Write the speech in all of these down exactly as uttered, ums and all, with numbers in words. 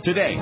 today.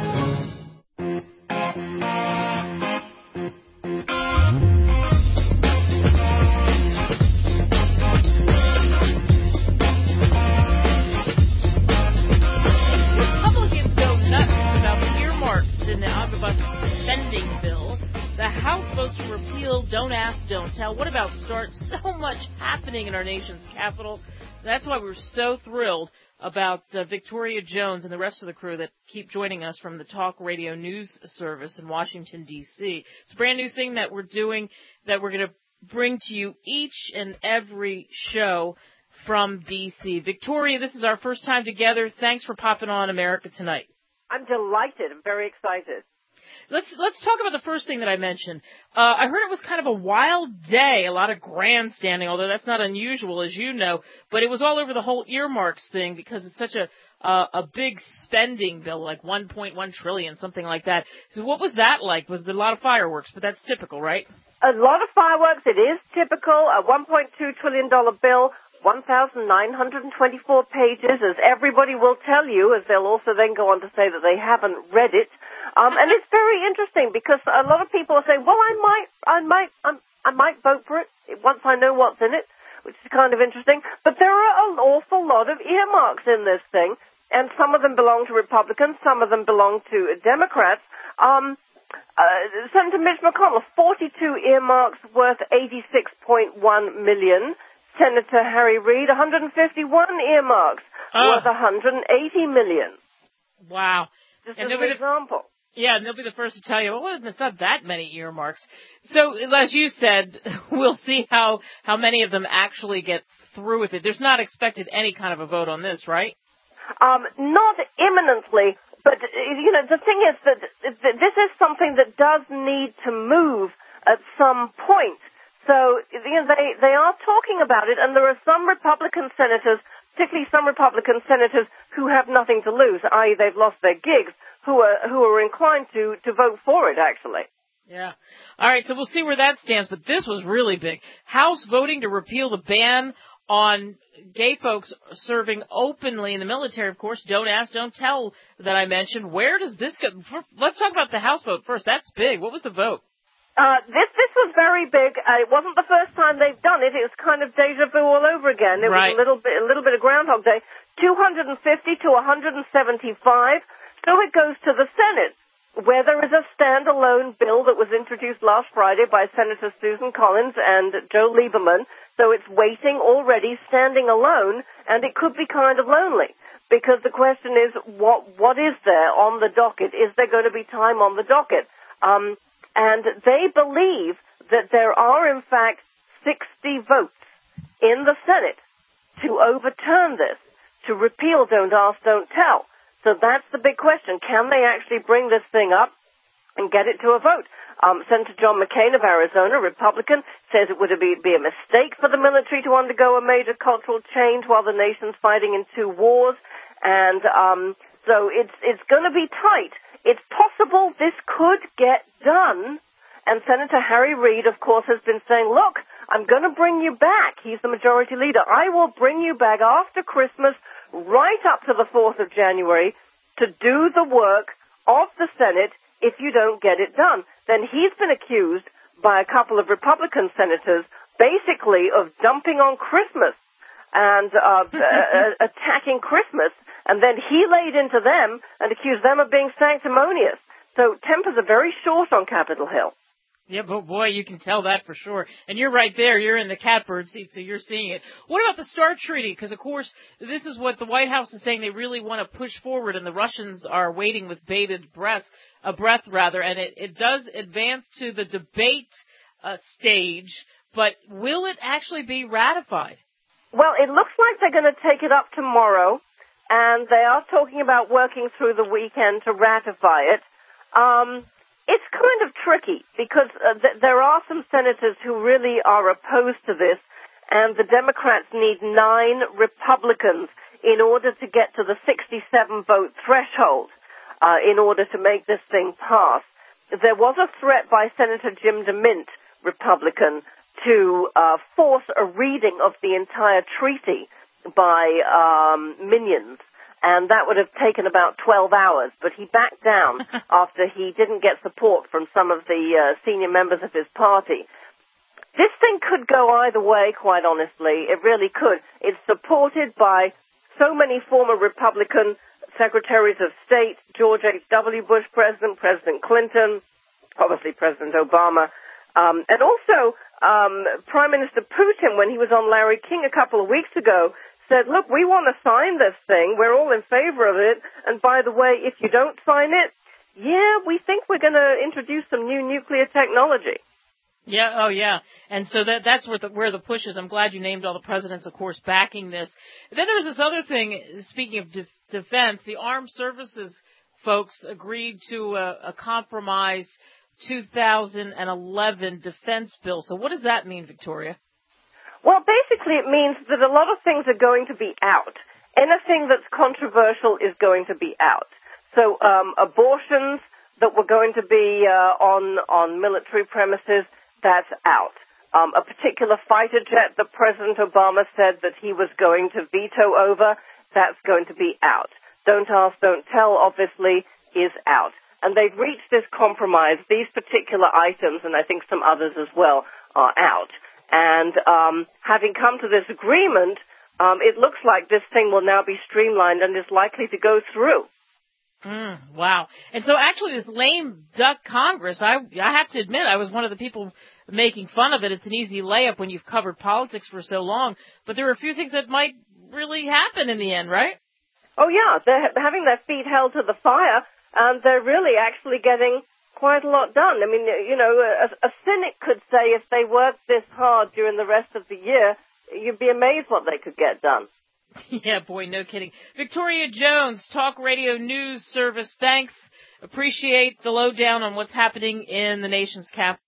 Republicans go nuts about the earmarks in the omnibus spending bill. The House votes to repeal Don't Ask, Don't Tell. What about START? So much happening in our nation's capital. That's why we're so thrilled about uh, Victoria Jones and the rest of the crew that keep joining us from the Talk Radio News Service in Washington, D C. It's a brand new thing that we're doing that we're going to bring to you each and every show from D C. Victoria, this is our first time together. Thanks for popping on America Tonight. I'm delighted. I'm very excited. Let's let's talk about the first thing that I mentioned. Uh, I heard it was kind of a wild day, a lot of grandstanding, although that's not unusual, as you know. But it was all over the whole earmarks thing because it's such a uh, a big spending bill, like one point one trillion dollars, something like that. So what was that like? Was there a lot of fireworks? But that's typical, right? A lot of fireworks. It is typical. A one point two trillion dollars bill. one thousand nine hundred twenty-four pages, as everybody will tell you, as they'll also then go on to say that they haven't read it. Um, and it's very interesting because a lot of people are saying, well, I might, I might, um, I might vote for it once I know what's in it, which is kind of interesting. But there are an awful lot of earmarks in this thing, and some of them belong to Republicans, some of them belong to Democrats. Um, uh, Senator Mitch McConnell, forty-two earmarks worth eighty-six point one million dollars. Senator Harry Reid, one hundred fifty-one earmarks oh. worth one hundred eighty million dollars. Wow. Just and as an example. Yeah, and they'll be the first to tell you, well, it's not that many earmarks. So, as you said, we'll see how, how many of them actually get through with it. There's not expected any kind of a vote on this, right? Um, not imminently, but, you know, the thing is that this is something that does need to move at some point. So, you know, they, they are talking about it, and there are some Republican senators, particularly some Republican senators who have nothing to lose, that is they've lost their gigs, who are, who are inclined to, to vote for it, actually. Yeah. All right, so we'll see where that stands, but this was really big. House voting to repeal the ban on gay folks serving openly in the military, of course. Don't ask, don't tell that I mentioned. Where does this go? Let's talk about the House vote first. That's big. What was the vote? Uh, this this was very big. Uh, it wasn't the first time they've done it. It was kind of deja vu all over again. It right. was a little bit a little bit of Groundhog Day. two hundred fifty to one hundred seventy-five. So it goes to the Senate, where there is a standalone bill that was introduced last Friday by Senator Susan Collins and Joe Lieberman. So it's waiting already, standing alone, and it could be kind of lonely. Because the question is, what what is there on the docket? Is there going to be time on the docket? Um... And they believe that there are, in fact, sixty votes in the Senate to overturn this, to repeal Don't Ask, Don't Tell. So that's the big question. Can they actually bring this thing up and get it to a vote? Um, Senator John McCain of Arizona, Republican, says it would be, be a mistake for the military to undergo a major cultural change while the nation's fighting in two wars. And um, so it's it's going to be tight. It's possible this could get done, and Senator Harry Reid, of course, has been saying, look, I'm going to bring you back. He's the majority leader. I will bring you back after Christmas, right up to the fourth of January, to do the work of the Senate if you don't get it done. Then he's been accused by a couple of Republican senators, basically, of dumping on Christmas and uh, uh, attacking Christmas. And then he laid into them and accused them of being sanctimonious. So tempers are very short on Capitol Hill. Yeah, but boy, you can tell that for sure. And you're right there. You're in the catbird seat, so you're seeing it. What about the START treaty? Because, of course, this is what the White House is saying they really want to push forward, and the Russians are waiting with bated breath, uh, breath rather. And it, it does advance to the debate uh, stage, but will it actually be ratified? Well, it looks like they're going to take it up tomorrow. And they are talking about working through the weekend to ratify it. Um, it's kind of tricky because uh, th- there are some senators who really are opposed to this, and the Democrats need nine Republicans in order to get to the sixty-seven vote threshold uh, in order to make this thing pass. There was a threat by Senator Jim DeMint, Republican, to uh, force a reading of the entire treaty by um, minions, and that would have taken about twelve hours. But he backed down after he didn't get support from some of the uh, senior members of his party. This thing could go either way, quite honestly. It really could. It's supported by so many former Republican secretaries of state, George H W. Bush president, President Clinton, obviously President Obama, um, and also um, Prime Minister Putin, when he was on Larry King a couple of weeks ago, said, look, we want to sign this thing. We're all in favor of it. And by the way, if you don't sign it, yeah, we think we're going to introduce some new nuclear technology. Yeah, oh yeah. And so that that's where the, where the push is. I'm glad you named all the presidents, of course, backing this. Then there's this other thing, speaking of de- defense, the armed services folks agreed to a, a compromise two thousand eleven defense bill. So what does that mean, Victoria? Well, basically it means that a lot of things are going to be out. Anything that's controversial is going to be out. So um, abortions that were going to be uh, on on military premises, that's out. Um, a particular fighter jet that President Obama said that he was going to veto over, that's going to be out. Don't ask, don't tell, obviously, is out. And they've reached this compromise. These particular items, and I think some others as well, are out. And um, having come to this agreement, um, it looks like this thing will now be streamlined and is likely to go through. Mm, wow. And so actually this lame duck Congress, I I have to admit, I was one of the people making fun of it. It's an easy layup when you've covered politics for so long. But there are a few things that might really happen in the end, right? Oh, yeah. They're having their feet held to the fire, and they're really actually getting quite a lot done. I mean, you know, a, a cynic could say if they worked this hard during the rest of the year, you'd be amazed what they could get done. Yeah, boy, no kidding. Victoria Jones, Talk Radio News Service, thanks. Appreciate the lowdown on what's happening in the nation's capital.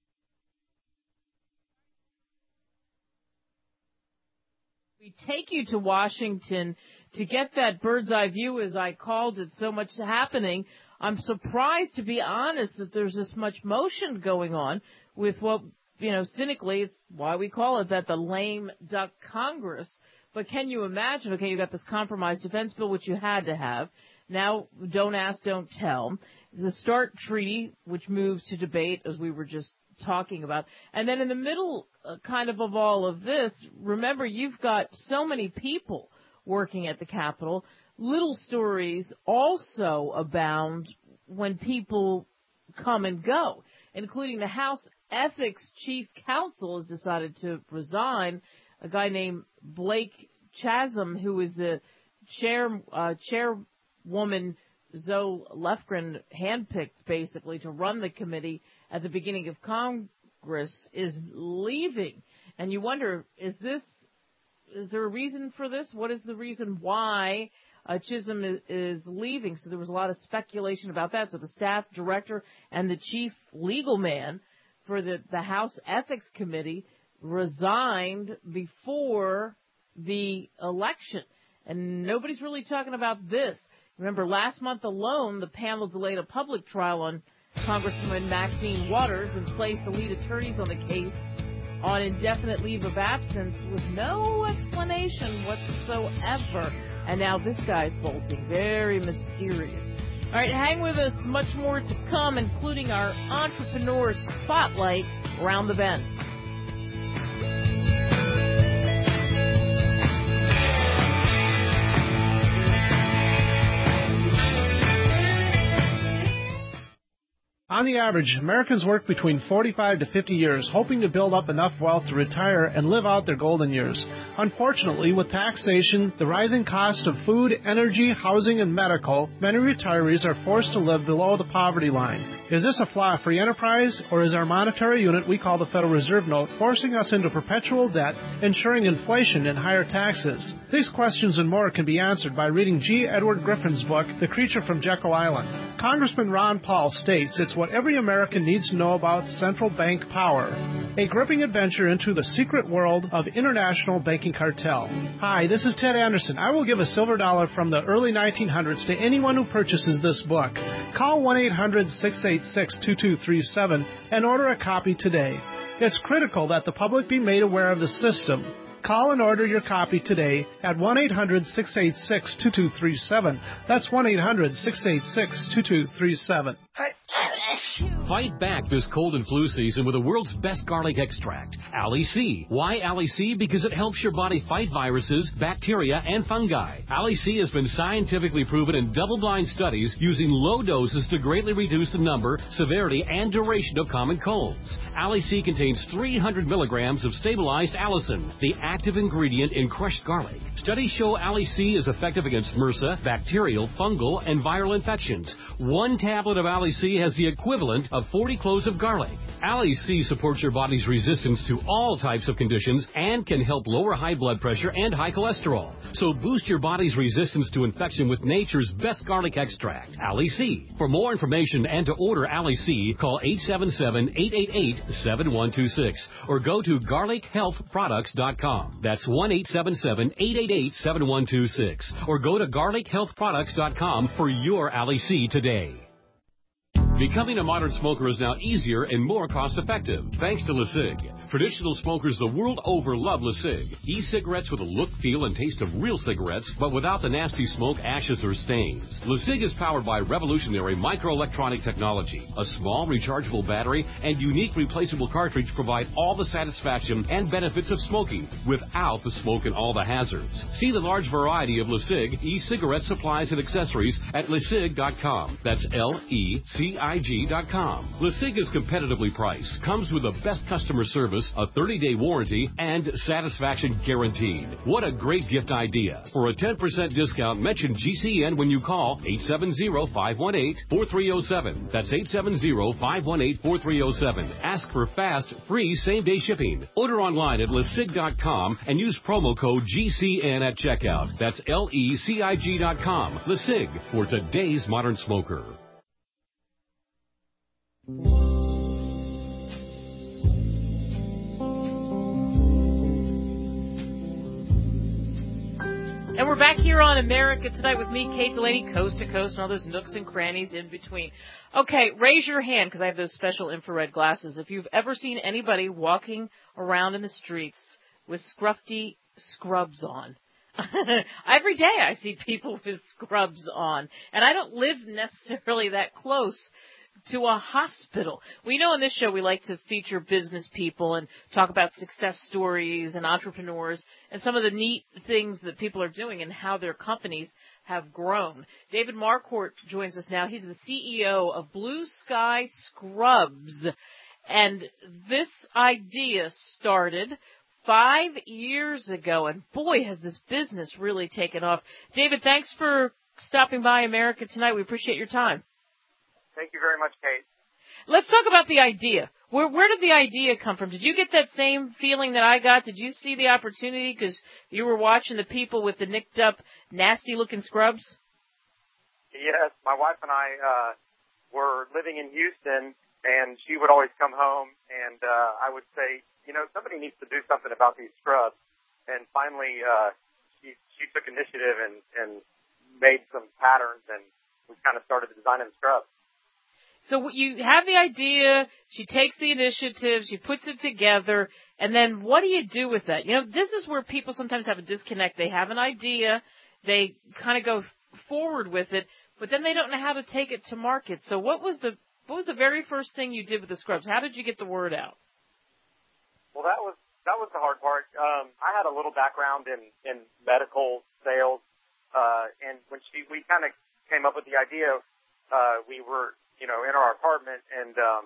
We take you to Washington to get that bird's eye view, as I called it, so much happening. I'm surprised, to be honest, that there's this much motion going on with what, you know, cynically, it's why we call it that, the lame duck Congress. But can you imagine, okay, you got this compromise defense bill, which you had to have. Now, don't ask, don't tell. The START treaty, which moves to debate, as we were just talking about. And then in the middle, uh, kind of of all of this, remember, you've got so many people working at the Capitol. Little stories also abound when people come and go, including the House Ethics Chief Counsel has decided to resign. A guy named Blake Chasm, who is the chair uh, chairwoman Zoe Lefgren handpicked basically to run the committee at the beginning of Congress, is leaving. And you wonder, is this is there a reason for this? What is the reason why uh, Chisholm is, is leaving? So there was a lot of speculation about that. So the staff director and the chief legal man for the, the House Ethics Committee resigned before the election. And nobody's really talking about this. Remember, last month alone, the panel delayed a public trial on Congresswoman Maxine Waters and placed the lead attorneys on the case on indefinite leave of absence with no explanation whatsoever. And now this guy's bolting. Very mysterious. All right, hang with us. Much more to come, including our entrepreneur spotlight around the bend. On the average, Americans work between forty-five to fifty years, hoping to build up enough wealth to retire and live out their golden years. Unfortunately, with taxation, the rising cost of food, energy, housing, and medical, many retirees are forced to live below the poverty line. Is this a flaw free enterprise, or is our monetary unit we call the Federal Reserve Note forcing us into perpetual debt, ensuring inflation and higher taxes? These questions and more can be answered by reading G. Edward Griffin's book, The Creature from Jekyll Island. Congressman Ron Paul states it's what every American needs to know about central bank power. A gripping adventure into the secret world of international banking cartel. Hi, this is Ted Anderson. I will give a silver dollar from the early nineteen hundreds to anyone who purchases this book. Call one eight hundred six eight six two two three seven and order a copy today. It's critical that the public be made aware of the system. Call and order your copy today at one eight hundred six eight six two two three seven. That's one eight hundred six eight six two two three seven. Fight back this cold and flu season with the world's best garlic extract, Ali C. Why Ali C? Because it helps your body fight viruses, bacteria, and fungi. Ali C has been scientifically proven in double-blind studies using low doses to greatly reduce the number, severity, and duration of common colds. Ali C contains three hundred milligrams of stabilized allicin, the active ingredient in crushed garlic. Studies show Ali C is effective against MRSA, bacterial, fungal, and viral infections. One tablet of Ali C has the equivalent of forty cloves of garlic. Ali C supports your body's resistance to all types of conditions and can help lower high blood pressure and high cholesterol. So boost your body's resistance to infection with nature's best garlic extract, Ali C. For more information and to order Ali C, call eight seven seven, eight eight eight, seven one two six or go to garlic health products dot com. That's one eight seven seven, eight eight eight, seven one two six or go to garlic health products dot com for your Ali C today. Becoming a modern smoker is now easier and more cost-effective, thanks to LeSig. Traditional smokers the world over love LeSig. E-cigarettes with a look, feel, and taste of real cigarettes, but without the nasty smoke, ashes, or stains. LeSig is powered by revolutionary microelectronic technology. A small rechargeable battery and unique replaceable cartridge provide all the satisfaction and benefits of smoking without the smoke and all the hazards. See the large variety of LeSig e-cigarette supplies and accessories at lesig dot com. That's L E C I G dot com. LeSig is competitively priced, comes with the best customer service, a thirty-day warranty, and satisfaction guaranteed. What a great gift idea. For a ten percent discount, mention G C N when you call eight seven zero, five one eight, four three zero seven. That's eight seven zero, five one eight, four three zero seven. Ask for fast, free same-day shipping. Order online at lesig dot com and use promo code G C N at checkout. That's L E C I G dot com. LeSig, for today's modern smoker. And we're back here on America Tonight with me, Kate Delaney, coast to coast, and all those nooks and crannies in between. Okay, raise your hand, because I have those special infrared glasses. If you've ever seen anybody walking around in the streets with scruffy scrubs on. Every day I see people with scrubs on, and I don't live necessarily that close to a hospital. We know on this show we like to feature business people and talk about success stories and entrepreneurs and some of the neat things that people are doing and how their companies have grown. David Marquardt joins us now. He's the C E O of Blue Sky Scrubs. And this idea started five years ago, and boy, has this business really taken off. David, thanks for stopping by America Tonight. We appreciate your time. Thank you very much, Kate. Let's talk about the idea. Where where did the idea come from? Did you get that same feeling that I got? Did you see the opportunity because you were watching the people with the nicked up, nasty-looking scrubs? Yes, my wife and I uh, were living in Houston, and she would always come home, and uh, I would say, you know, somebody needs to do something about these scrubs. And finally, uh, she she took initiative and, and made some patterns, and we kind of started designing the scrubs. So you have the idea, she takes the initiative, she puts it together, and then what do you do with that? You know, this is where people sometimes have a disconnect. They have an idea, they kind of go forward with it, but then they don't know how to take it to market. So what was the what was the very first thing you did with the scrubs? How did you get the word out? Well, that was that was the hard part. Um, I had a little background in, in medical sales, uh, and when she we kind of came up with the idea, uh, we were you know, in our apartment, and um,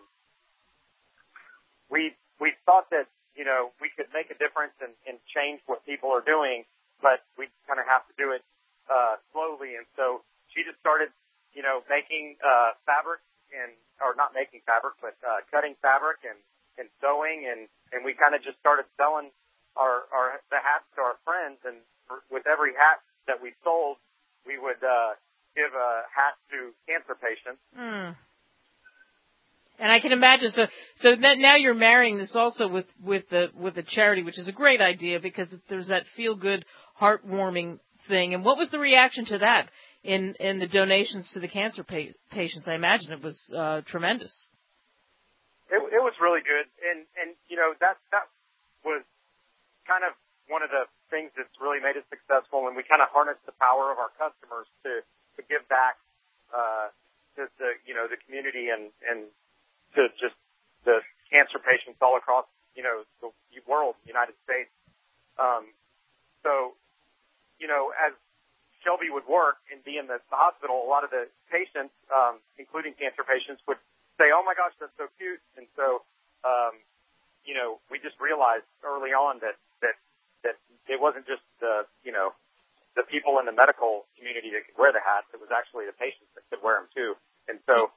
we we thought that, you know, we could make a difference and, and change what people are doing, but we kind of have to do it uh, slowly. And so she just started, you know, making uh, fabric, and or not making fabric, but uh, cutting fabric and, and sewing, and, and we kind of just started selling our, our the hats to our friends, and for, with every hat that we sold, we would uh, give a hat to cancer patients. Mm. And I can imagine. So, so that now you're marrying this also with with the with the charity, which is a great idea because there's that feel good, heartwarming thing. And what was the reaction to that in in the donations to the cancer pa- patients? I imagine it was uh, tremendous. It, it was really good, and and you know that that was kind of one of the things that's really made us successful, and we kind of harness the power of our customers to, to give back uh, to the, you know, the community and, and to just the cancer patients all across, you know, the world, the United States. Um, so, you know, as Shelby would work and be in the, the hospital, a lot of the patients, um, including cancer patients, would say, "Oh my gosh, that's so cute." And so, um, you know, we just realized early on that, that, that it wasn't just the, you know, the people in the medical community that could wear the hats. It was actually the patients that could wear them too. And so,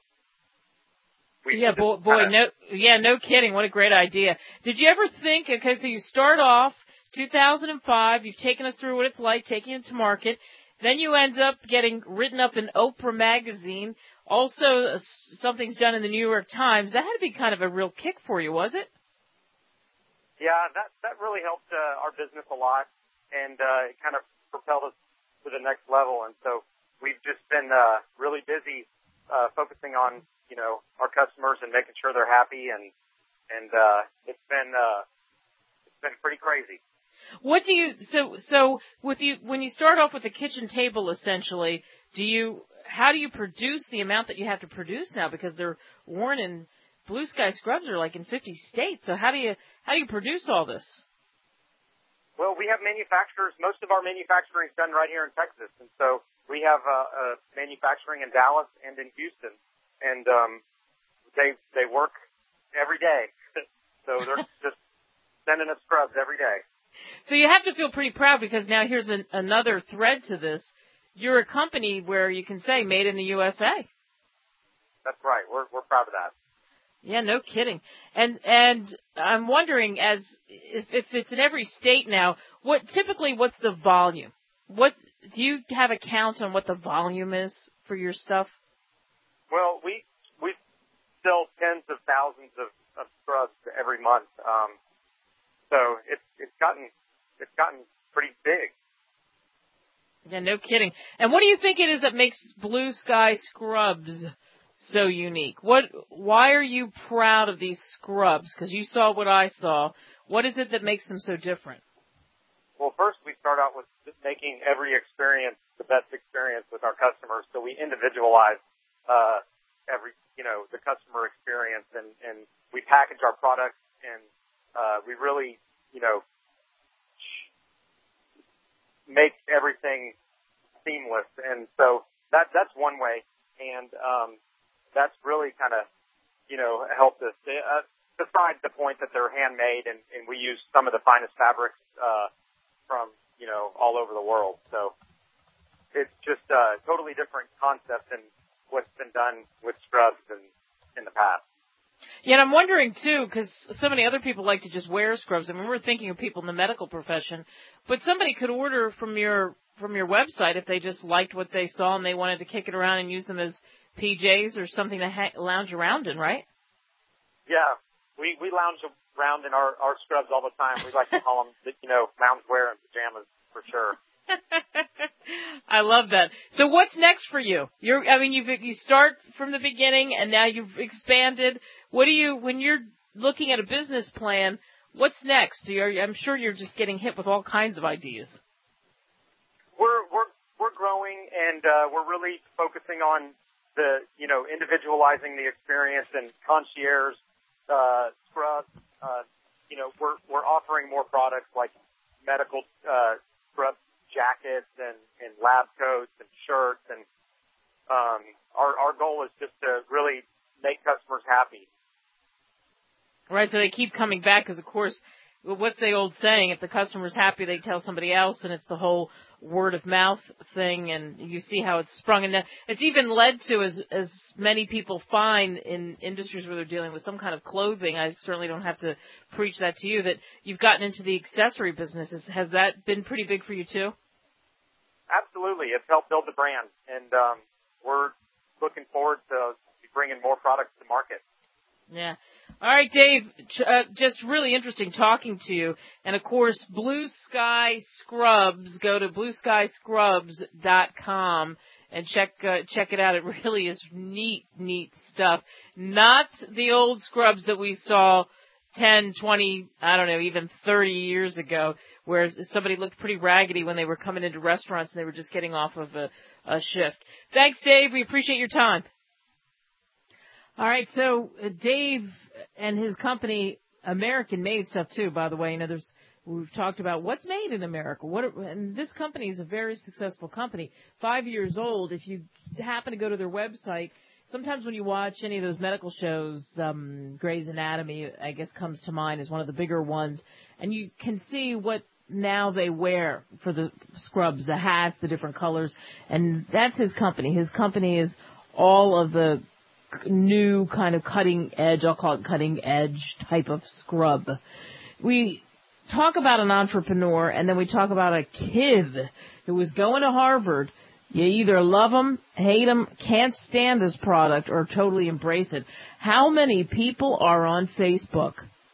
we yeah, boy, boy no, yeah, no kidding. What a great idea. Did you ever think, okay, so you start off two thousand five, you've taken us through what it's like taking it to market. Then you end up getting written up in Oprah magazine. Also, uh, something's done in the New York Times. That had to be kind of a real kick for you, was it? Yeah, that that really helped uh, our business a lot, and uh, it kind of propelled us to the next level. And so we've just been uh, really busy uh, focusing on, you know, our customers and making sure they're happy, and and uh, it's been uh, it's been pretty crazy. What do you so so with you when you start off with the kitchen table essentially? Do you how do you produce the amount that you have to produce now, because they're worn in Blue Sky scrubs are like in fifty states? So how do you how do you produce all this? Well, we have manufacturers. Most of our manufacturing is done right here in Texas, and so we have uh, uh, manufacturing in Dallas and in Houston, and um, they they work every day. So they're just sending us scrubs every day. So you have to feel pretty proud, because now here's an, another thread to this. You're a company where you can say made in the U S A. That's right. We're we're proud of that. Yeah, no kidding. And and I'm wondering, as if, if it's in every state now, what typically what's the volume? What do you have a count on what the volume is for your stuff? Well, we we sell tens of thousands of, of scrubs every month. Um, so it's it's gotten it's gotten pretty big. Yeah, no kidding. And what do you think it is that makes Blue Sky Scrubs so unique? What? Why are you proud of these scrubs? Because you saw what I saw. What is it that makes them so different? Well, first we start out with making every experience the best experience with our customers. So we individualize uh, every, you know, the customer experience, and, and we package our products, and uh, we really, you know, make everything seamless. And so that that's one way, and um, that's really kind of, you know, helped us. Uh, besides the point that they're handmade, and, and we use some of the finest fabrics uh, from, you know, all over the world. So it's just a totally different concept than what's been done with scrubs in, in the past. Yeah, and I'm wondering, too, because so many other people like to just wear scrubs. I mean, we're thinking of people in the medical profession, but somebody could order from your from your website if they just liked what they saw and they wanted to kick it around and use them as P Js or something to ha- lounge around in, right? Yeah, we, we lounge around in our, our scrubs all the time. We like to call them, you know, loungewear and pajamas for sure. I love that. So what's next for you? You're, I mean, you you start from the beginning and now you've expanded. What do you, when you're looking at a business plan, what's next? You're, I'm sure you're just getting hit with all kinds of ideas. We're we're we're growing, and uh, we're really focusing on the, you know, individualizing the experience and concierge uh, scrubs. Uh, you know, we're we're offering more products like medical uh, scrub jackets and, and lab coats and shirts, and um, our our goal is just to really make customers happy. Right, so they keep coming back because, of course, what's the old saying? If the customer's happy, they tell somebody else, and it's the whole word of mouth thing, and you see how it's sprung. And it's even led to, as as many people find in industries where they're dealing with some kind of clothing, I certainly don't have to preach that to you, that you've gotten into the accessory businesses. Has that been pretty big for you, too? Absolutely. It's helped build the brand, and um, we're looking forward to bringing more products to market. Yeah. All right, Dave, uh, just really interesting talking to you. And, of course, Blue Sky Scrubs, go to blue sky scrubs dot com and check uh, check it out. It really is neat, neat stuff. Not the old scrubs that we saw ten, twenty, I don't know, even thirty years ago. where somebody looked pretty raggedy when they were coming into restaurants and they were just getting off of a, a shift. Thanks, Dave. We appreciate your time. All right, so uh, Dave and his company, American-made stuff too, by the way. You know, there's we've talked about what's made in America. What are, and this company is a very successful company, five years old. If you happen to go to their website, sometimes when you watch any of those medical shows, um, Grey's Anatomy, I guess, comes to mind as one of the bigger ones, and you can see what now they wear for the scrubs, the hats, the different colors, and that's his company. His company is all of the new kind of cutting edge, I'll call it cutting edge type of scrub. We talk about an entrepreneur, and then we talk about a kid who was going to Harvard. You either love him, hate him, can't stand his product, or totally embrace it. How many people are on Facebook?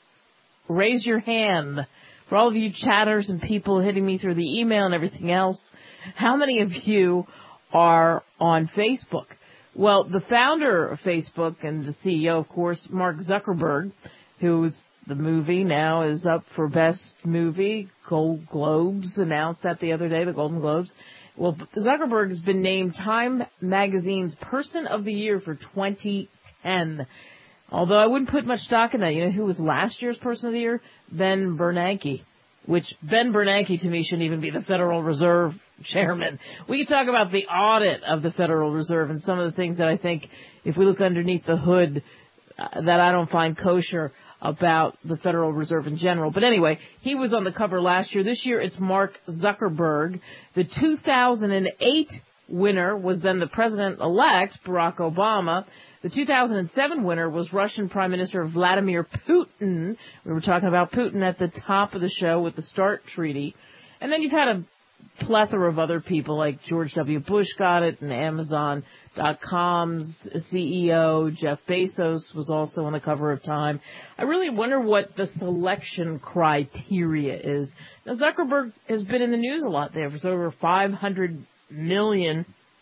Raise your hand. For all of you chatters and people hitting me through the email and everything else, how many of you are on Facebook? Well, the founder of Facebook and the C E O, of course, Mark Zuckerberg, who's the movie now is up for Best Movie. Gold Globes announced that the other day, the Golden Globes. Well, Zuckerberg has been named Time Magazine's Person of the Year for twenty ten. Although I wouldn't put much stock in that. You know who was last year's Person of the Year? Ben Bernanke. Which Ben Bernanke, to me, shouldn't even be the Federal Reserve chairman. We could talk about the audit of the Federal Reserve and some of the things that I think, if we look underneath the hood, uh, that I don't find kosher about the Federal Reserve in general. But anyway, he was on the cover last year. This year it's Mark Zuckerberg. The two thousand eight winner was then the president-elect, Barack Obama. The two thousand seven winner was Russian Prime Minister Vladimir Putin. We were talking about Putin at the top of the show with the START Treaty. And then you've had a plethora of other people like George W. Bush got it, and Amazon dot com's C E O Jeff Bezos was also on the cover of Time. I really wonder what the selection criteria is. Now, Zuckerberg has been in the news a lot there. There's over five hundred million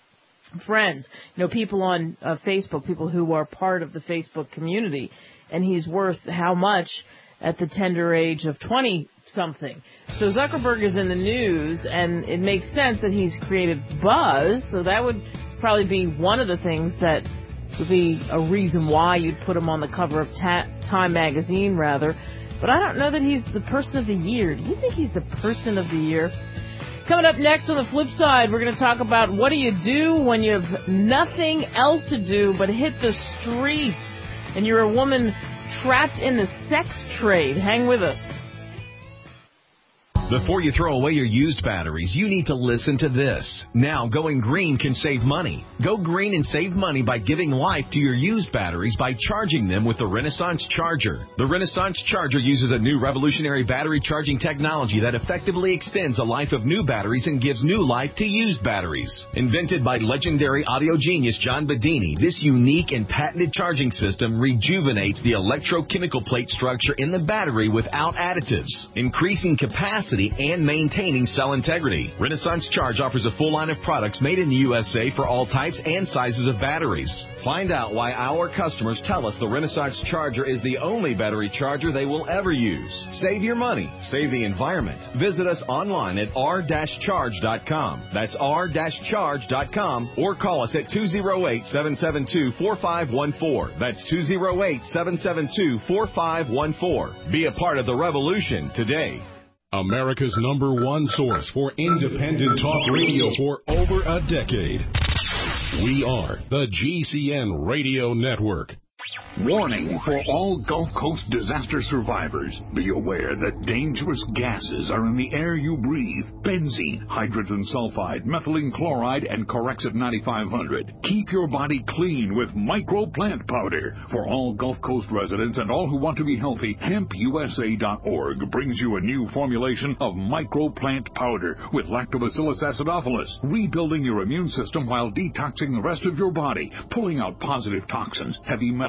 friends, you know, people on uh, Facebook, people who are part of the Facebook community, and he's worth how much at the tender age of twenty-something. So Zuckerberg is in the news, and it makes sense that he's created buzz, so that would probably be one of the things that would be a reason why you'd put him on the cover of Ta- Time Magazine, rather. But I don't know that he's the Person of the Year. Do you think he's the Person of the Year? Coming up next on the flip side, we're going to talk about what do you do when you have nothing else to do but hit the streets and you're a woman trapped in the sex trade. Hang with us. Before you throw away your used batteries, you need to listen to this. Now, going green can save money. Go green and save money by giving life to your used batteries by charging them with the Renaissance Charger. The Renaissance Charger uses a new revolutionary battery charging technology that effectively extends the life of new batteries and gives new life to used batteries. Invented by legendary audio genius John Bedini, this unique and patented charging system rejuvenates the electrochemical plate structure in the battery without additives, increasing capacity and maintaining cell integrity. Renaissance Charge offers a full line of products made in the U S A for all types and sizes of batteries. Find out why our customers tell us the Renaissance Charger is the only battery charger they will ever use. Save your money. Save the environment. Visit us online at r dash charge dot com. That's r dash charge dot com, or call us at two oh eight, seven seven two, four five one four. That's two oh eight, seven seven two, four five one four. Be a part of the revolution today. America's number one source for independent talk radio for over a decade. We are the G C N Radio Network. Warning for all Gulf Coast disaster survivors. Be aware that dangerous gases are in the air you breathe. Benzene, hydrogen sulfide, methylene chloride, and Corexit ninety-five hundred. Keep your body clean with Micro Plant Powder. For all Gulf Coast residents and all who want to be healthy, hemp u s a dot org brings you a new formulation of Micro Plant Powder with Lactobacillus acidophilus, rebuilding your immune system while detoxing the rest of your body, pulling out positive toxins, heavy metals,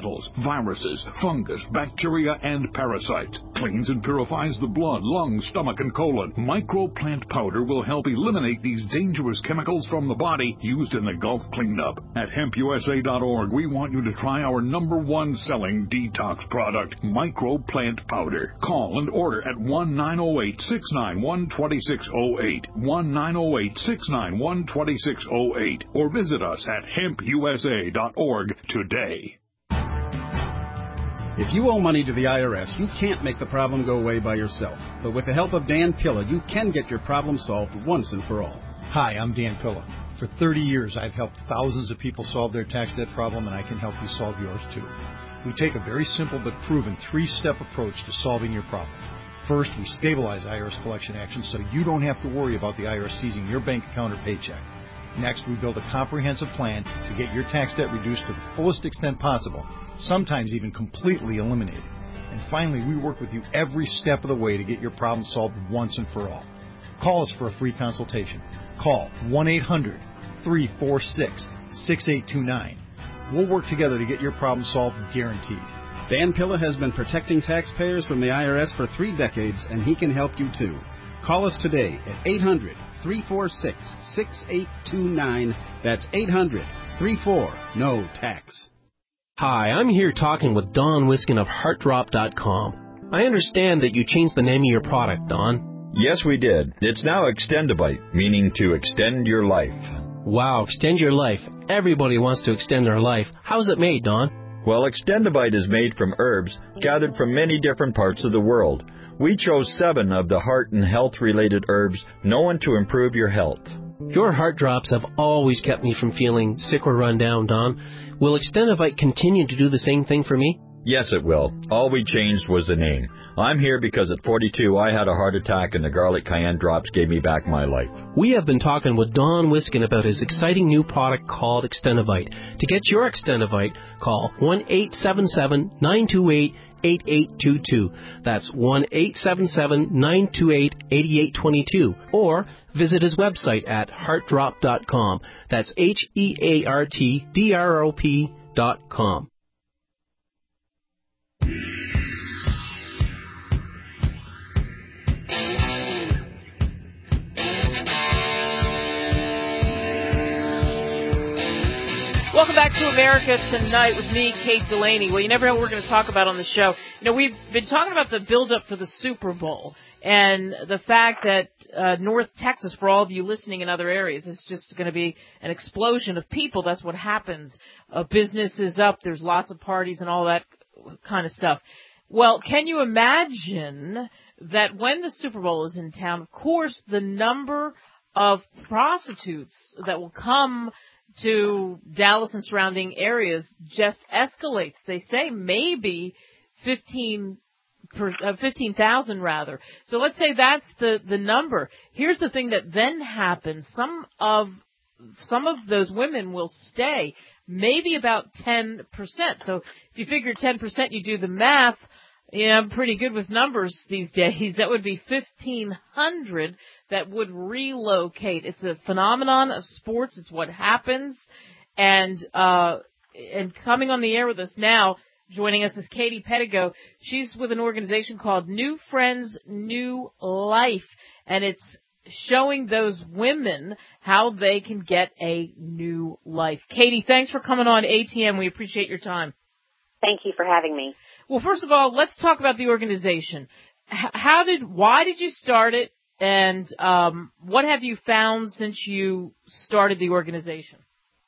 metals, viruses, fungus, bacteria, and parasites. Cleans and purifies the blood, lungs, stomach, and colon. Microplant powder will help eliminate these dangerous chemicals from the body used in the Gulf cleanup. At hemp u s a dot org, we want you to try our number one selling detox product, Microplant powder. Call and order at one nine zero eight, six nine one, two six zero eight, one nine zero eight, six nine one, two six zero eight, or visit us at hemp u s a dot org today. If you owe money to the I R S, you can't make the problem go away by yourself. But with the help of Dan Pilla, you can get your problem solved once and for all. Hi, I'm Dan Pilla. For thirty years, I've helped thousands of people solve their tax debt problem, and I can help you solve yours too. We take a very simple but proven three-step approach to solving your problem. First, we stabilize I R S collection actions so you don't have to worry about the I R S seizing your bank account or paycheck. Next, we build a comprehensive plan to get your tax debt reduced to the fullest extent possible, sometimes even completely eliminated. And finally, we work with you every step of the way to get your problem solved once and for all. Call us for a free consultation. Call one eight hundred, three four six, six eight two nine. We'll work together to get your problem solved, guaranteed. Dan Pilla has been protecting taxpayers from the I R S for three decades, and he can help you too. Call us today at eight hundred, three four six, six eight two nine. That's eight hundred, three four, N O tax. Hi, I'm here talking with Don Wiskin of heart drop dot com. I understand that you changed the name of your product, Don. Yes, we did. It's now Extendivite, meaning to extend your life. Wow, extend your life. Everybody wants to extend their life. How's it made, Don? Well, Extendivite is made from herbs gathered from many different parts of the world. We chose seven of the heart and health-related herbs known to improve your health. Your heart drops have always kept me from feeling sick or run down, Don. Will Extendivite continue to do the same thing for me? Yes, it will. All we changed was the name. I'm here because at forty-two I had a heart attack and the garlic cayenne drops gave me back my life. We have been talking with Don Wiskin about his exciting new product called Extendivite. To get your Extendivite, call one eight seven seven, nine two eight, eight eight two two. That's one eight seven seven, nine two eight, eight eight two two. Or visit his website at heart drop dot com. That's H E A R T D R O P dot com. Welcome back to America Tonight with me, Kate Delaney. Well, you never know what we're going to talk about on the show. You know, we've been talking about the build-up for the Super Bowl and the fact that uh, North Texas, for all of you listening in other areas, is just going to be an explosion of people. That's what happens. Uh, business is up. There's lots of parties and all that kind of stuff. Well, can you imagine that when the Super Bowl is in town, of course, the number of prostitutes that will come to Dallas and surrounding areas just escalates. They say maybe fifteen per, uh, fifteen thousand rather. So let's say that's the, the number. Here's the thing that then happens. Some of some of those women will stay, maybe about ten percent. So if you figure ten percent, you do the math. Yeah, I'm pretty good with numbers these days. That would be fifteen hundred that would relocate. It's a phenomenon of sports. It's what happens. And uh and coming on the air with us now, joining us is Katie Pettigo. She's with an organization called New Friends, New Life. And it's showing those women how they can get a new life. Katie, thanks for coming on A T M. We appreciate your time. Thank you for having me. Well, first of all, let's talk about the organization. How did, why did you start it, and um, what have you found since you started the organization?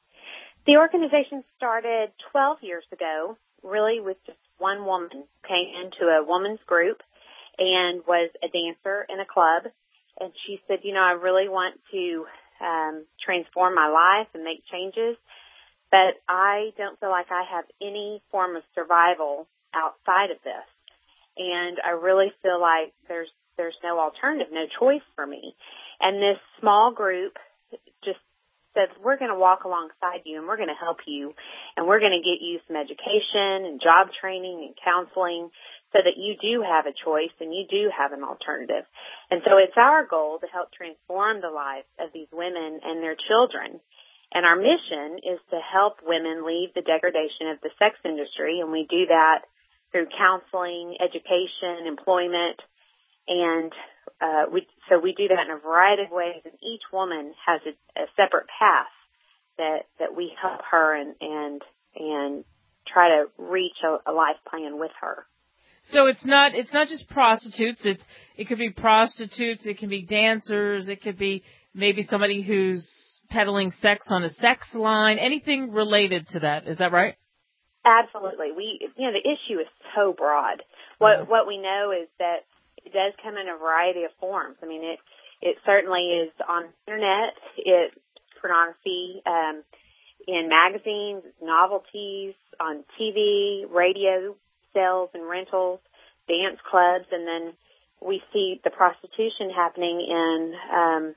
The organization started twelve years ago, really with just one woman. Came into a woman's group and was a dancer in a club, and she said, you know, I really want to um, transform my life and make changes, but I don't feel like I have any form of survival outside of this. And I really feel like there's there's no alternative, no choice for me. And this small group just said, we're going to walk alongside you and we're going to help you and we're going to get you some education and job training and counseling so that you do have a choice and you do have an alternative. And so it's our goal to help transform the lives of these women and their children. And our mission is to help women leave the degradation of the sex industry, and we do that through counseling, education, employment, and uh, we, so we do that in a variety of ways, and each woman has a, a separate path that, that we help her and, and, and try to reach a, a life plan with her. So it's not, it's not just prostitutes, it's, it could be prostitutes, it can be dancers, it could be maybe somebody who's peddling sex on a sex line, anything related to that. Is that right? Absolutely. We, you know, the issue is so broad. What, mm-hmm. what we know is that it does come in a variety of forms. I mean, it, it certainly is on the internet, it's pornography, um, in magazines, novelties, on T V, radio, sales and rentals, dance clubs, and then we see the prostitution happening in, um,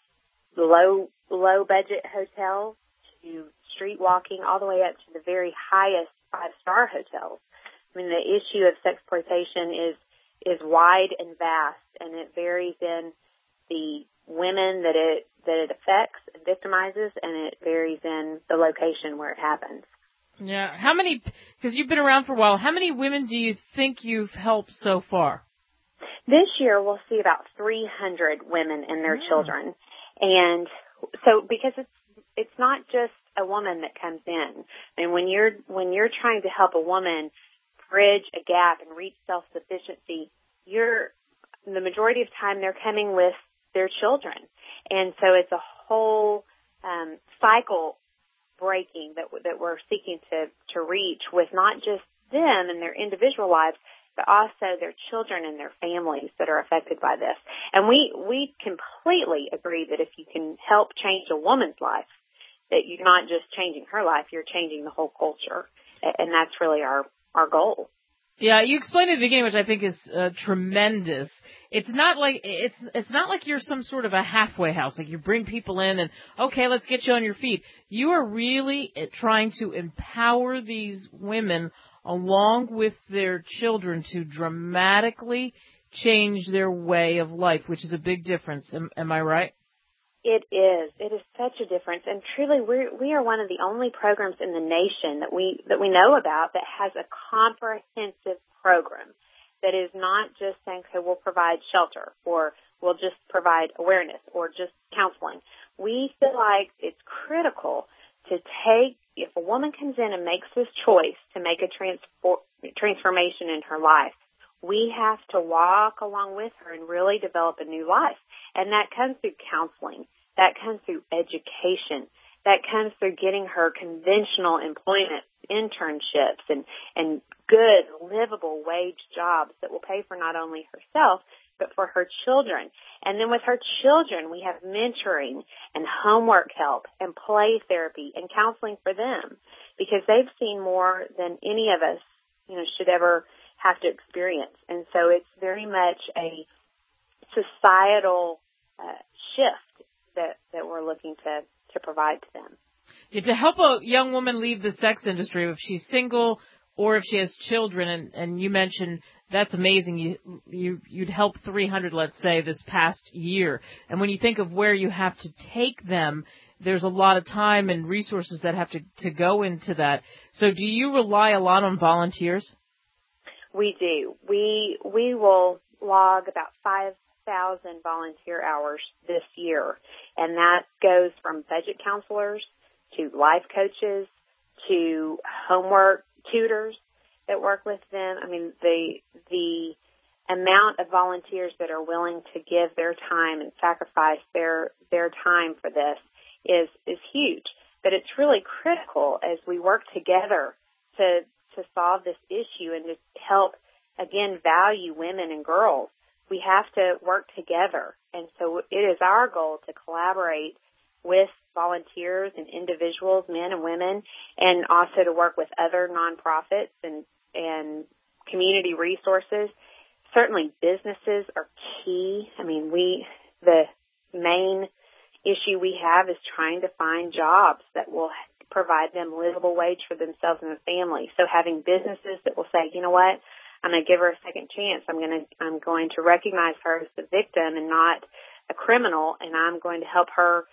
low, low budget hotels to street walking all the way up to the very highest five-star hotels. I mean, the issue of sexploitation is, is wide and vast, and it varies in the women that it, that it affects and victimizes, and it varies in the location where it happens. Yeah. How many, because you've been around for a while, how many women do you think you've helped so far? This year we'll see about three hundred women and their oh. children. And so, because it's, it's not just a woman that comes in. And when you're, when you're trying to help a woman bridge a gap and reach self-sufficiency, you're, the majority of time they're coming with their children. And so it's a whole, um, cycle breaking that, that we're seeking to, to reach with not just them and their individual lives, but also their children and their families that are affected by this. And we, we completely agree that if you can help change a woman's life, that you're not just changing her life, you're changing the whole culture. And that's really our, our goal. Yeah, you explained at the beginning, which I think is uh, tremendous. It's not like it's it's not like you're some sort of a halfway house. Like you bring people in and okay, let's get you on your feet. You are really trying to empower these women along with their children to dramatically change their way of life, which is a big difference. Am, am I right? It is. It is such a difference, and truly, we we are one of the only programs in the nation that we that we know about that has a comprehensive program that is not just saying, "Okay, we'll provide shelter," or "We'll just provide awareness," or just counseling. We feel like it's critical to take, if a woman comes in and makes this choice to make a transfor- transformation in her life, we have to walk along with her and really develop a new life. And that comes through counseling. That comes through education. That comes through getting her conventional employment, internships, and, and good, livable wage jobs that will pay for not only herself, but for her children. And then with her children, we have mentoring and homework help and play therapy and counseling for them, because they've seen more than any of us, you know, should ever have to experience. And so it's very much a societal uh, shift that, that we're looking to, to provide to them. Yeah, to help a young woman leave the sex industry, if she's single or if she has children, and, and you mentioned that's amazing. You, you, you'd help three hundred, let's say, this past year. And when you think of where you have to take them, there's a lot of time and resources that have to, to go into that. So do you rely a lot on volunteers? We do. We, we will log about five thousand volunteer hours this year. And that goes from budget counselors to life coaches to homework tutors that work with them. I mean, the, the amount of volunteers that are willing to give their time and sacrifice their, their time for this is, is huge. But it's really critical as we work together to, to solve this issue and to help, again, value women and girls. We have to work together. And so it is our goal to collaborate with volunteers and individuals, men and women, and also to work with other nonprofits and, and community resources. Certainly businesses are key. I mean, we, the main issue we have is trying to find jobs that will provide them livable wage for themselves and their family. So having businesses that will say, you know what, I'm going to give her a second chance. I'm going to, I'm going to recognize her as the victim and not a criminal, and I'm going to help her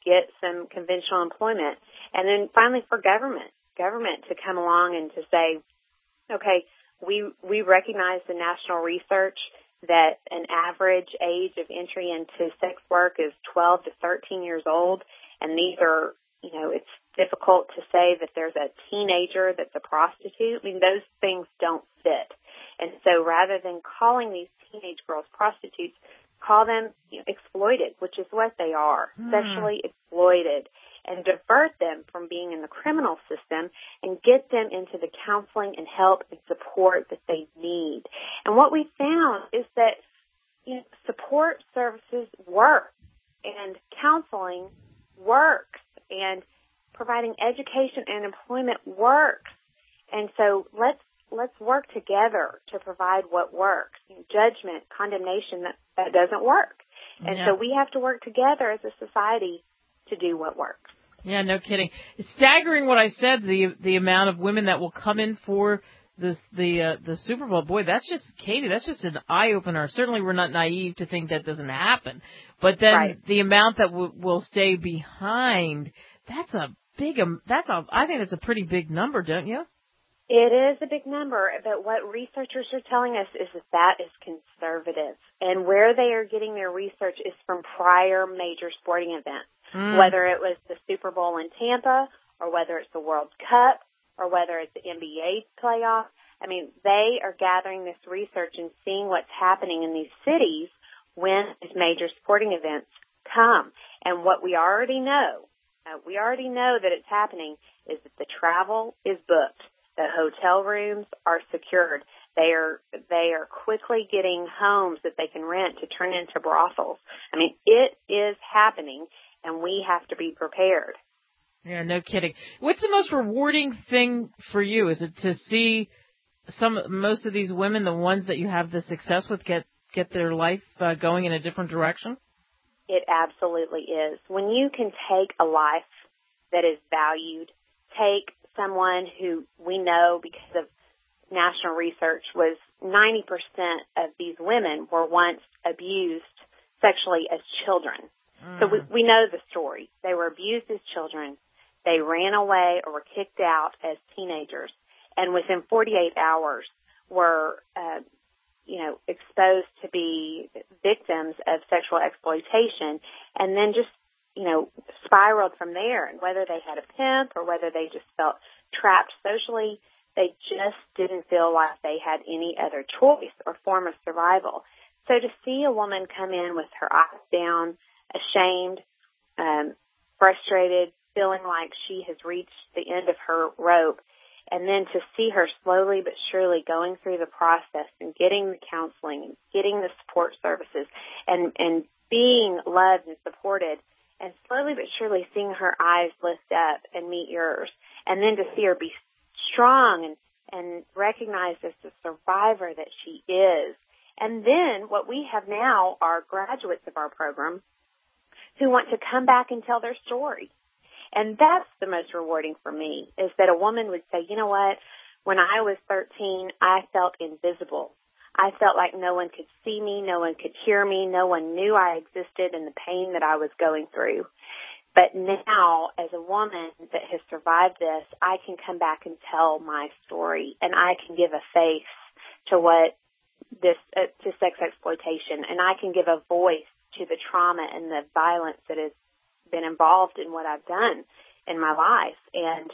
get some conventional employment. And then finally for government, government to come along and to say, okay, we we recognize the national research that an average age of entry into sex work is twelve to thirteen years old, and these are, you know, it's difficult to say that there's a teenager that's a prostitute. I mean, those things don't fit. And so rather than calling these teenage girls prostitutes, call them, you know, exploited, which is what they are, mm. sexually exploited, and divert them from being in the criminal system and get them into the counseling and help and support that they need. And what we found is that, you know, support services work, and counseling works, and providing education and employment works. And so let's let's work together to provide what works. Judgment, condemnation, that, that doesn't work. And yeah. so we have to work together as a society to do what works. Yeah, no kidding. It's staggering what I said, the the amount of women that will come in for this the uh, the Super Bowl. Boy, that's just, Katie, that's just an eye-opener. Certainly we're not naive to think that doesn't happen. But then right. the amount that w- will stay behind, that's a big, um, that's a, I think that's a pretty big number, don't you? It is a big number, but what researchers are telling us is that that is conservative. And where they are getting their research is from prior major sporting events, mm. whether it was the Super Bowl in Tampa or whether it's the World Cup or whether it's the N B A playoff. I mean, they are gathering this research and seeing what's happening in these cities when these major sporting events come. And what we already know, uh, we already know that it's happening is that the travel is booked. The hotel rooms are secured. They are they are quickly getting homes that they can rent to turn into brothels. I mean, it is happening, and we have to be prepared. Yeah, no kidding. What's the most rewarding thing for you? Is it to see some most of these women, the ones that you have the success with, get get their life uh, going in a different direction? It absolutely is. When you can take a life that is valued, take someone who we know because of national research was ninety percent of these women were once abused sexually as children. Mm. So we, we know the story. They were abused as children. They ran away or were kicked out as teenagers, and within forty-eight hours were, uh, you know, exposed to be victims of sexual exploitation, and then just, you know, spiraled from there. And whether they had a pimp or whether they just felt trapped socially, they just didn't feel like they had any other choice or form of survival. So to see a woman come in with her eyes down, ashamed, um, frustrated, feeling like she has reached the end of her rope, and then to see her slowly but surely going through the process and getting the counseling and getting the support services and, and being loved and supported, and slowly but surely seeing her eyes lift up and meet yours, and then to see her be strong and, and recognized as the survivor that she is. And then what we have now are graduates of our program who want to come back and tell their story. And that's the most rewarding for me, is that a woman would say, you know what, when I was thirteen, I felt invisible. I felt like no one could see me, no one could hear me, no one knew I existed in the pain that I was going through. But now, as a woman that has survived this, I can come back and tell my story, and I can give a face to what this uh, to sex exploitation, and I can give a voice to the trauma and the violence that has been involved in what I've done in my life. And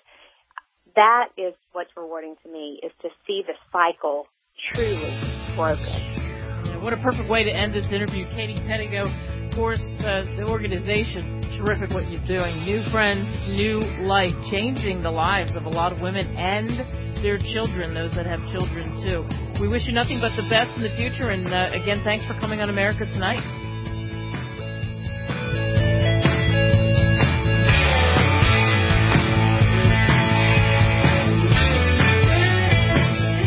that is what's rewarding to me, is to see the cycle truly broken. What a perfect way to end this interview. Katie Pettigo, of course, uh, the organization, terrific what you're doing. New friends, new life, changing the lives of a lot of women and their children, those that have children too. We wish you nothing but the best in the future. And uh, again, thanks for coming on America Tonight.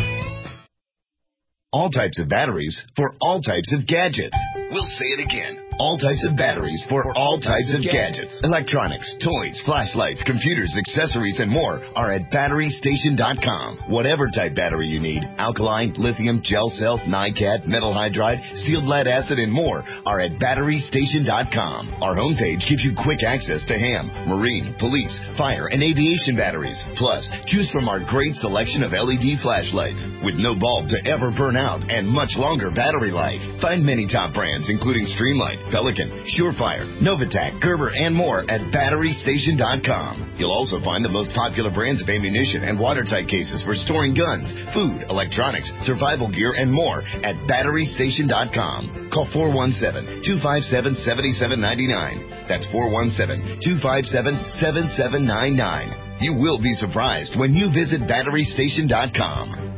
All types of batteries for all types of gadgets. We'll say it again. All types of batteries for all types of gadgets. Electronics, toys, flashlights, computers, accessories, and more are at battery station dot com. Whatever type battery you need, alkaline, lithium, gel cell, NiCad, metal hydride, sealed lead acid, and more are at battery station dot com. Our homepage gives you quick access to ham, marine, police, fire, and aviation batteries. Plus, choose from our great selection of L E D flashlights with no bulb to ever burn out and much longer battery life. Find many top brands including Streamlight, Pelican, Surefire, Novatac, Gerber, and more at battery station dot com. You'll also find the most popular brands of ammunition and watertight cases for storing guns, food, electronics, survival gear, and more at battery station dot com. Call four one seven, two five seven, seven seven nine nine. That's four one seven, two five seven, seven seven nine nine. You will be surprised when you visit battery station dot com.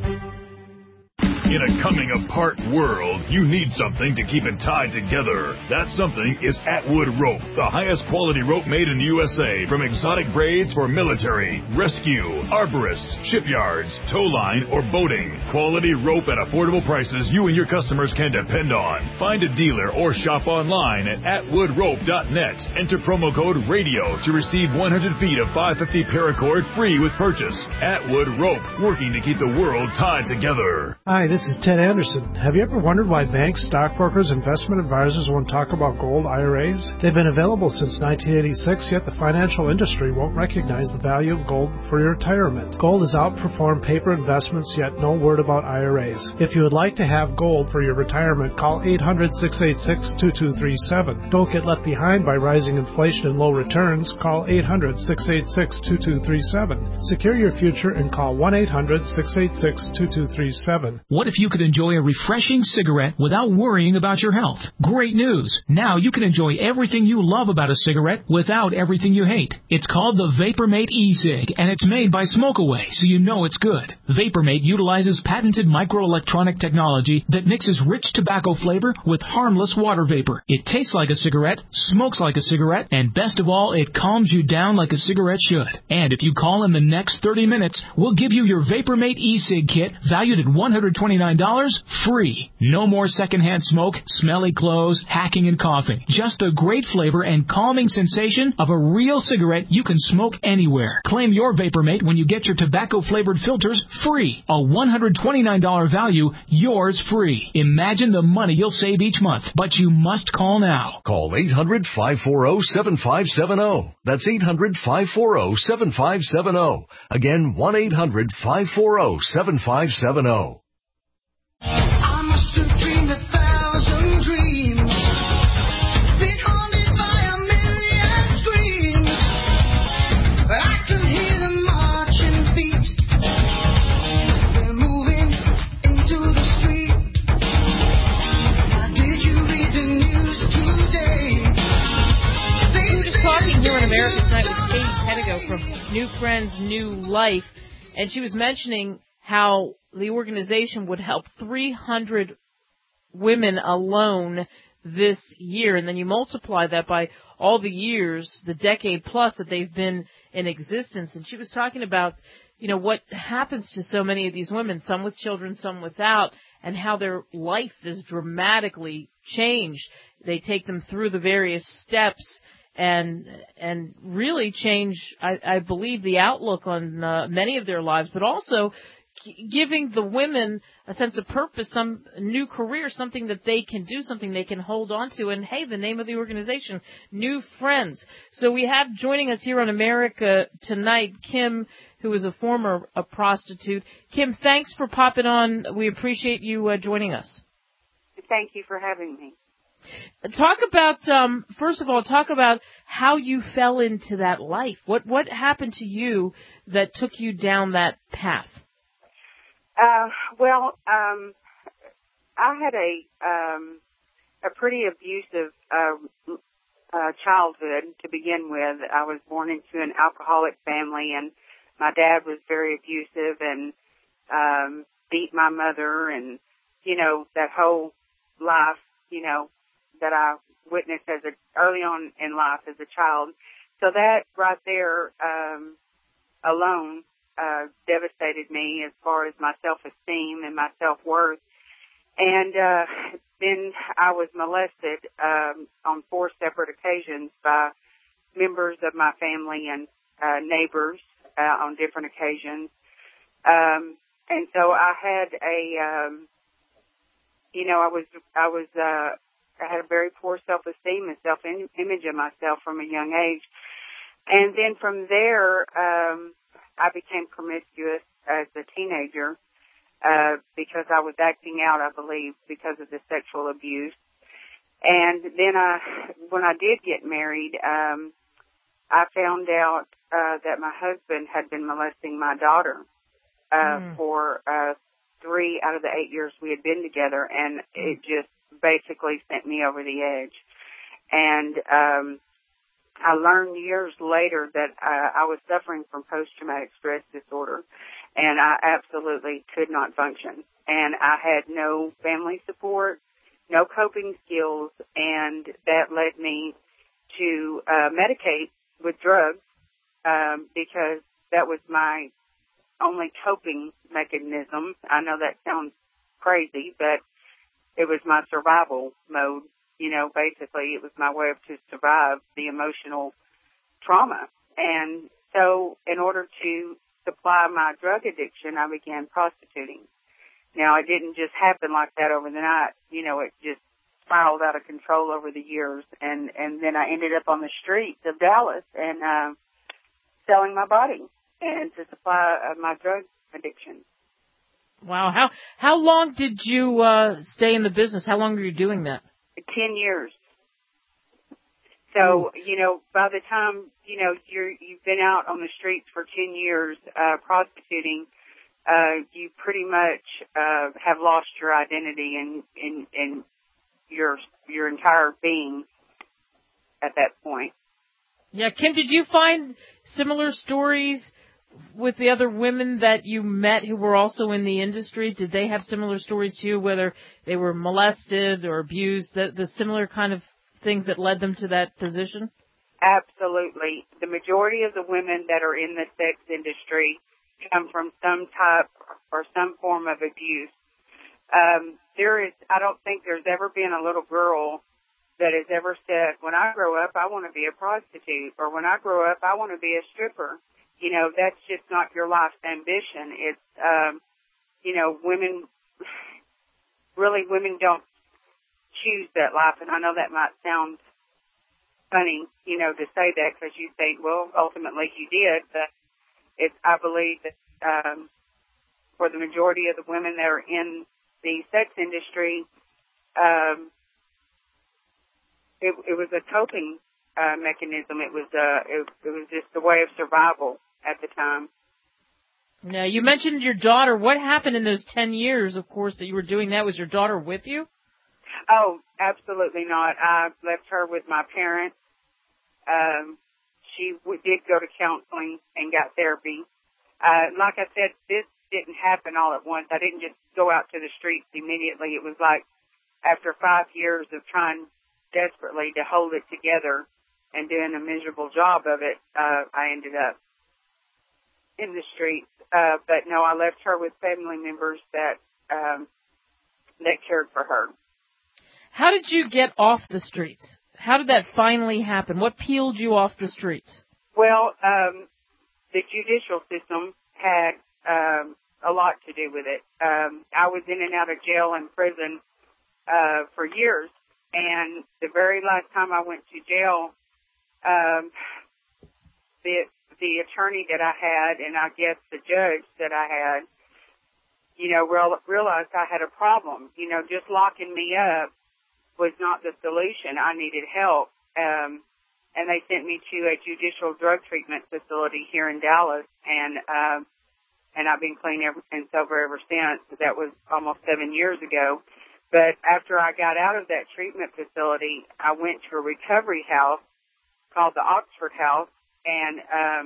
In a coming-apart world, you need something to keep it tied together. That something is Atwood Rope, the highest quality rope made in the U S A, from exotic braids for military, rescue, arborists, shipyards, tow line, or boating. Quality rope at affordable prices you and your customers can depend on. Find a dealer or shop online at atwood rope dot net. Enter promo code RADIO to receive one hundred feet of five fifty paracord free with purchase. Atwood Rope, working to keep the world tied together. Hi, this is Ted Anderson. Have you ever wondered why banks, stockbrokers, investment advisors won't talk about gold I R As? They've been available since nineteen eighty-six, yet the financial industry won't recognize the value of gold for your retirement. Gold has outperformed paper investments, yet no word about I R As. If you would like to have gold for your retirement, call eight hundred, six eight six, two two three seven. Don't get left behind by rising inflation and low returns. Call eight hundred, six eight six, two two three seven. Secure your future and call one eight hundred, six eight six, two two three seven. What if you could enjoy a refreshing cigarette without worrying about your health? Great news! Now you can enjoy everything you love about a cigarette without everything you hate. It's called the VaporMate e-cig, and it's made by Smokeaway, so you know it's good. VaporMate utilizes patented microelectronic technology that mixes rich tobacco flavor with harmless water vapor. It tastes like a cigarette, smokes like a cigarette, and best of all, it calms you down like a cigarette should. And if you call in the next thirty minutes, we'll give you your VaporMate e-cig kit valued at one hundred twenty-nine dollars free. No more secondhand smoke, smelly clothes, hacking and coughing. Just a great flavor and calming sensation of a real cigarette you can smoke anywhere. Claim your VaporMate when you get your tobacco-flavored filters free. A one hundred twenty-nine dollars value, yours free. Imagine the money you'll save each month, but you must call now. Call eight hundred, five four zero, seven five seven zero. That's eight hundred, five four zero, seven five seven zero. Again, one eight hundred, five four zero, seven five seven zero. I must have dreamed a thousand dreams, been haunted by a million screams. I can hear them marching feet, they're moving into the street. Did you read the news today? We're just talking here on America Tonight with Katie Pedigo from New Friends, New Life, and she was mentioning how the organization would help three hundred women alone this year, and then you multiply that by all the years, the decade plus that they've been in existence. And she was talking about, you know, what happens to so many of these women, some with children, some without, and how their life is dramatically changed. They take them through the various steps and and really change, I, I believe, the outlook on uh, many of their lives, but also giving the women a sense of purpose, some new career, something that they can do, something they can hold on to. And, hey, the name of the organization, New Friends. So we have joining us here on America Tonight, Kim, who is a former a prostitute. Kim, thanks for popping on. We appreciate you uh, joining us. Thank you for having me. Talk about, um, first of all, talk about how you fell into that life. What what happened to you that took you down that path? Uh, well, um, I had a, um, a pretty abusive, uh, uh, childhood to begin with. I was born into an alcoholic family, and my dad was very abusive and, um, beat my mother, and, you know, that whole life, you know, that I witnessed as a, early on in life as a child. So that right there, um, alone, Uh, devastated me as far as my self-esteem and my self-worth. And uh, then I was molested um, on four separate occasions by members of my family and uh, neighbors uh, on different occasions. Um, and so I had a, um, you know, I was, I was, uh, I had a very poor self-esteem and self-image of myself from a young age. And then from there, um, I became promiscuous as a teenager, uh, because I was acting out, I believe, because of the sexual abuse. And then I, when I did get married, um, I found out, uh, that my husband had been molesting my daughter, uh, mm. for, uh, three out of the eight years we had been together, and it just basically sent me over the edge. And, um, I learned years later that uh, I was suffering from post-traumatic stress disorder, and I absolutely could not function. And I had no family support, no coping skills, and that led me to uh, medicate with drugs um, because that was my only coping mechanism. I know that sounds crazy, but it was my survival mode. You know, basically it was my way of to survive the emotional trauma. And so in order to supply my drug addiction, I began prostituting. Now, it didn't just happen like that over the night. You know, it just spiraled out of control over the years. And, and then I ended up on the streets of Dallas and uh, selling my body and to supply uh, my drug addiction. Wow. How how long did you uh, stay in the business? How long were you doing that? Ten years. So, you know, by the time, you know, you're, you've been out on the streets for ten years, uh, prostituting, uh, you pretty much, uh, have lost your identity and, and, and your, your entire being at that point. Yeah. Kim, did you find similar stories with the other women that you met who were also in the industry? Did they have similar stories to you, whether they were molested or abused, the, the similar kind of things that led them to that position? Absolutely. The majority of the women that are in the sex industry come from some type or some form of abuse. Um, there is, I don't think there's ever been a little girl that has ever said, when I grow up, I want to be a prostitute, or when I grow up, I want to be a stripper. You know, that's just not your life's ambition. It's, um, you know, women, really women don't choose that life. And I know that might sound funny, you know, to say that because you think, well, ultimately you did. But it's, I believe that um, for the majority of the women that are in the sex industry, um, it, it was a coping uh, mechanism. It was, uh, it, it was just a way of survival at the time. Now, you mentioned your daughter. What happened in those ten years, of course, that you were doing that? Was your daughter with you? Oh, absolutely not. I left her with my parents. Um, she w- did go to counseling and got therapy. Uh, like I said, this didn't happen all at once. I didn't just go out to the streets immediately. It was like after five years of trying desperately to hold it together and doing a miserable job of it, uh, I ended up in the streets. Uh, but no, I left her with family members that, um, that cared for her. How did you get off the streets? How did that finally happen? What peeled you off the streets? Well, um, the judicial system had, um, a lot to do with it. Um, I was in and out of jail and prison, uh, for years. And the very last time I went to jail, um, the, the attorney that I had, and I guess the judge that I had, you know, real, realized I had a problem. You know, just locking me up was not the solution. I needed help. Um, and they sent me to a judicial drug treatment facility here in Dallas. And, um, and I've been clean ever, and sober ever since. That was almost seven years ago. But after I got out of that treatment facility, I went to a recovery house called the Oxford House. And, um,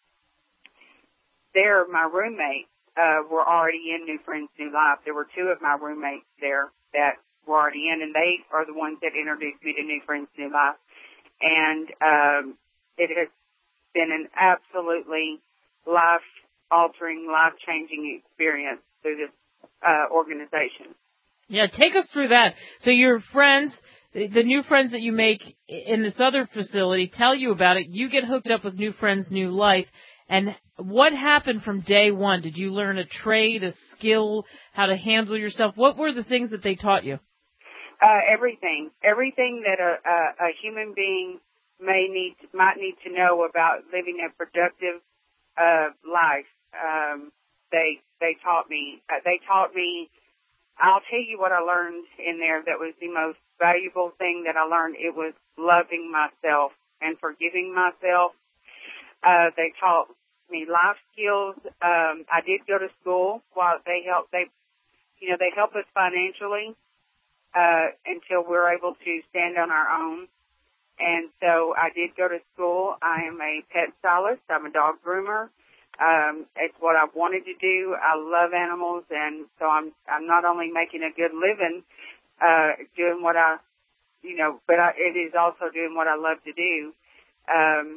there, my roommates, uh, were already in New Friends, New Life. There were two of my roommates there that were already in, and they are the ones that introduced me to New Friends, New Life. And, um, it has been an absolutely life-altering, life-changing experience through this, uh, organization. Yeah, take us through that. So your friends, the new friends that you make in this other facility, tell you about it. You get hooked up with new friends, new life. And what happened from day one? Did you learn a trade, a skill, how to handle yourself? What were the things that they taught you? Uh, everything. Everything that a, a, a human being may need, might need to know about living a productive uh, life. Um, they they taught me. Uh, they taught me. I'll tell you what I learned in there that was the most valuable thing that I learned. It was loving myself and forgiving myself. Uh, they taught me life skills. Um, I did go to school while they help, they, you know, they help us financially, uh, until we're able to stand on our own. And so I did go to school. I am a pet stylist. I'm a dog groomer. Um, it's what I wanted to do. I love animals, and so I'm, I'm not only making a good living, uh, doing what I, you know, but I, it is also doing what I love to do. Um,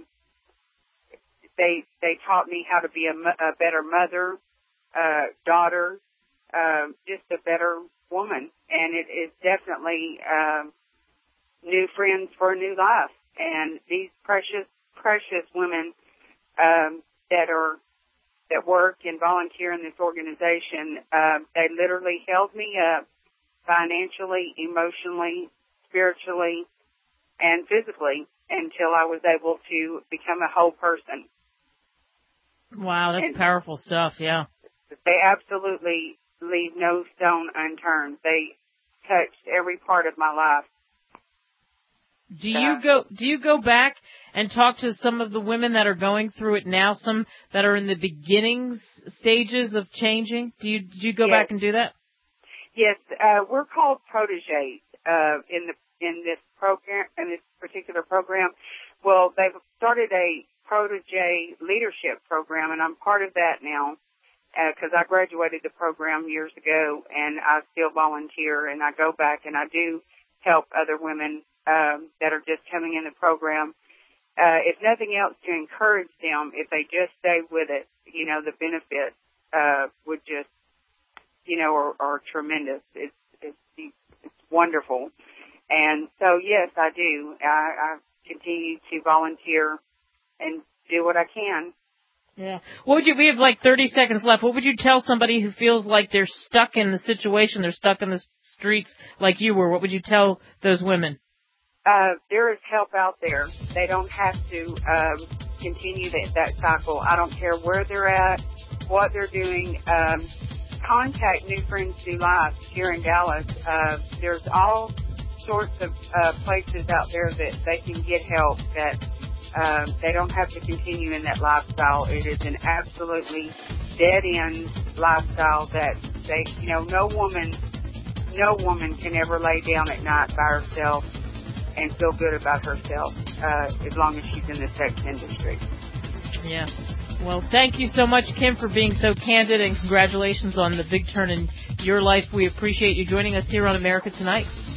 They they taught me how to be a, a better mother, uh, daughter, um, just a better woman, and it is definitely um, new friends for a new life. And these precious precious women um, that are that work and volunteer in this organization, uh, they literally held me up financially, emotionally, spiritually, and physically until I was able to become a whole person. Wow, that's and powerful stuff, yeah. They absolutely leave no stone unturned. They touched every part of my life. Do you go do you go back and talk to some of the women that are going through it now, some that are in the beginning stages of changing? Do you do you go yes. back and do that? Yes, uh, we're called proteges uh, in the in this program in this particular program. Well, they've started a protege leadership program, and I'm part of that now because uh, I graduated the program years ago, and I still volunteer, and I go back and I do help other women um, that are just coming in the program. Uh, if nothing else, to encourage them, if they just stay with it, you know, the benefits uh, would just, you know, are, are tremendous. It's, it's it's wonderful. And so, yes, I do. I, I continue to volunteer and do what I can. Yeah. What would you, we have like thirty seconds left. What would you tell somebody who feels like they're stuck in the situation, they're stuck in the streets like you were? What would you tell those women? Uh, there is help out there. They don't have to um, continue that, that cycle. I don't care where they're at, what they're doing. Um, contact New Friends New Life here in Dallas. Uh, there's all sorts of uh, places out there that they can get help, that um, they don't have to continue in that lifestyle. It is an absolutely dead-end lifestyle that they, you know, no woman, no woman can ever lay down at night by herself and feel good about herself uh, as long as she's in the sex industry. Yeah. Well, thank you so much, Kim, for being so candid, and congratulations on the big turn in your life. We appreciate you joining us here on America Tonight.